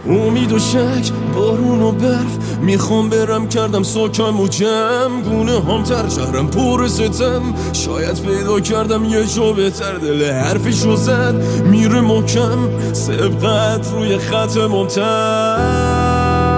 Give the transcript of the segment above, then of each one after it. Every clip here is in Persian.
امید و شک، بارون و برف، میخوام برم کردم ساکم و جمع. گونه هم تر شهرم پر ستم، شاید پیدا کردم یه جا بهتر. دل حرفشو زد میره محکم، سبقت روی خط ممتد.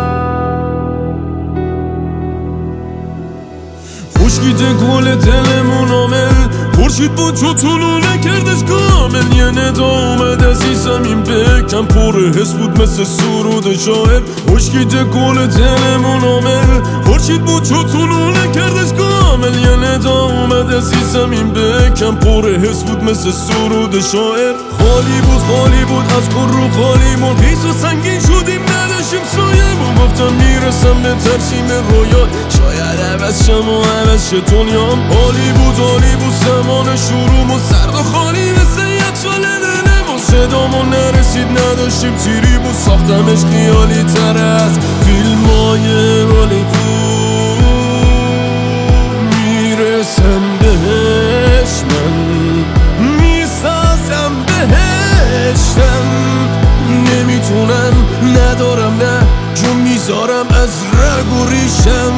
خشکیده گل دلمون آمل، خورشید بود چو طلوع نکردش کامل. یه ندا اومد از این زمین بکم، پر حس بود مثل سرود شاعر. خشکیده گل دلمون آمل، خورشید بود چو طلوع نکردش کامل. یه ندا اومد از این زمین بکم، پر حس بود مثل سرود شاعر. خالی بود از پر رو خالیمون، حیث و سنگین شدیم نداشتیم سایمون. گفتم میرسم به ترسیم رویا، شاید عوض شم و عوض شه دنیام. عالی بود زمان شروعمون، سرد و خالی مثل یخچال دلمون. صدامون نرسید نداشتیم تیری بود، ساختمش خیالی تر از فیلمای هالیوود. میرسم بهش، من میسازم بهشتم. نمیتونم، ندارم، نه جون میذارم از رگ و ریشم.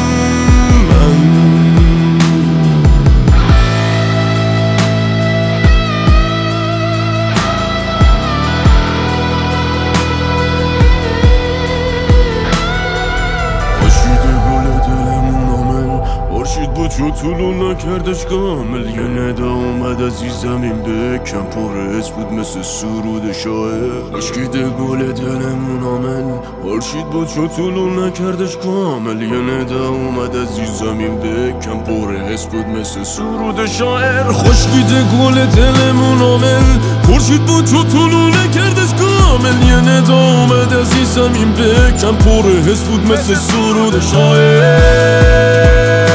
چو طلوع نکردش کامل. یه ندا اومد از این زمین بکم، پر حس بود مثل سرود شاعر. خشکیده گل دلمون آمل، خورشید بود چو طلوع نکردش کامل. یه ندا اومد از این زمین بکم، پر حس بود مثل سرود شاعر. خشکیده گل دلمون آمل، خورشید بود چو طلوع نکردش کامل. یه ندا اومد از این زمین بکم، پر حس بود مثل سرود شاعر.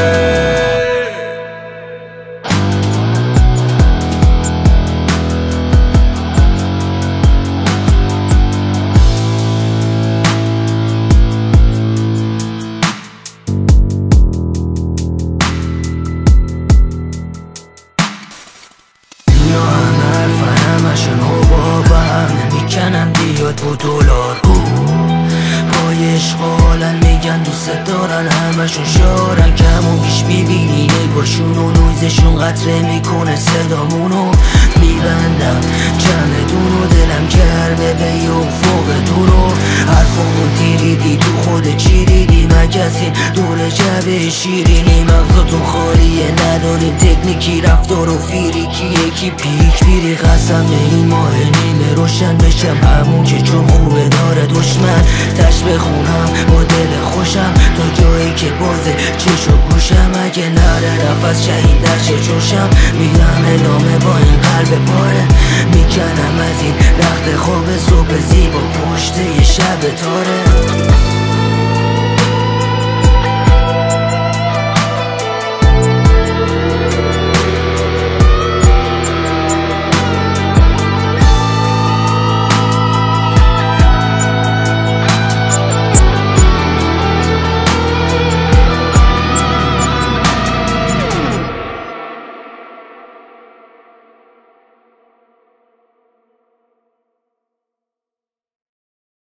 نمیکنم بیاد با دلار، پای عشق حالن میگن دوست دارن، همشون شارن. کم و بیش میبینی نگاشون و نویزشون قطره میکنه صدامونو. میبندم جمعتون و دلم کرده به یه افق دورو. حرفمون دیدی تو خود چی دیدی؟ مگسین دور جبه شیرینی. مغزتون خالیه، نداریم تکنیکی، رفتار و فیریکی. یکی پیک بیری قسم به این ماه نیمه روشن بشم، همون که چون خوبه داره دشمن. تش بخونم با دل خوشم تا جایی که بازه چش و گوشم. اگه نره نفس شهید در چشوشم، میرم ادامه با این قلب پاره. میکنم از این رخت خواب صبح زیبا پشت یه شب تاره.